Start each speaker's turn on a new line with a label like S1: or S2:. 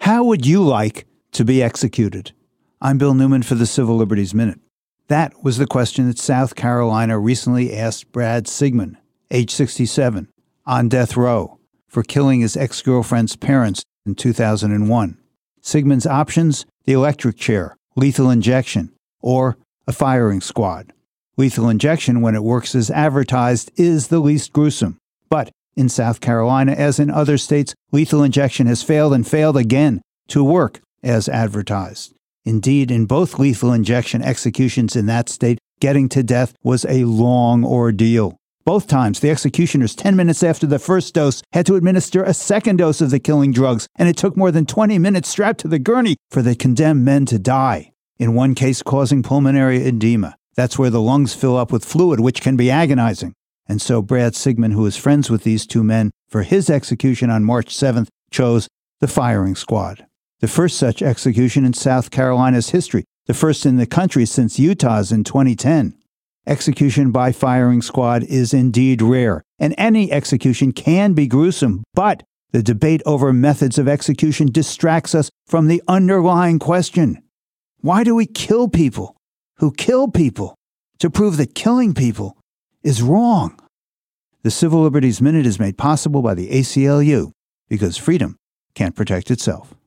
S1: How would you like to be executed? I'm Bill Newman for the Civil Liberties Minute. That was the question that South Carolina recently asked Brad Sigmon, age 67, on death row, for killing his ex-girlfriend's parents in 2001. Sigmon's options: the electric chair, lethal injection, or a firing squad. Lethal injection, when it works as advertised, is the least gruesome. But in South Carolina, as in other states, lethal injection has failed and failed again to work as advertised. Indeed, in both lethal injection executions in that state, getting to death was a long ordeal. Both times, the executioners, 10 minutes after the first dose, had to administer a second dose of the killing drugs, and it took more than 20 minutes strapped to the gurney for the condemned men to die. In one case, causing pulmonary edema. That's where the lungs fill up with fluid, which can be agonizing. And so Brad Sigmon, who is friends with these two men, for his execution on March 7th, chose the firing squad. The first such execution in South Carolina's history, the first in the country since Utah's in 2010. Execution by firing squad is indeed rare, and any execution can be gruesome, but the debate over methods of execution distracts us from the underlying question. Why do we kill people who kill people to prove that killing people is wrong? The Civil Liberties Minute is made possible by the ACLU, because freedom can't protect itself.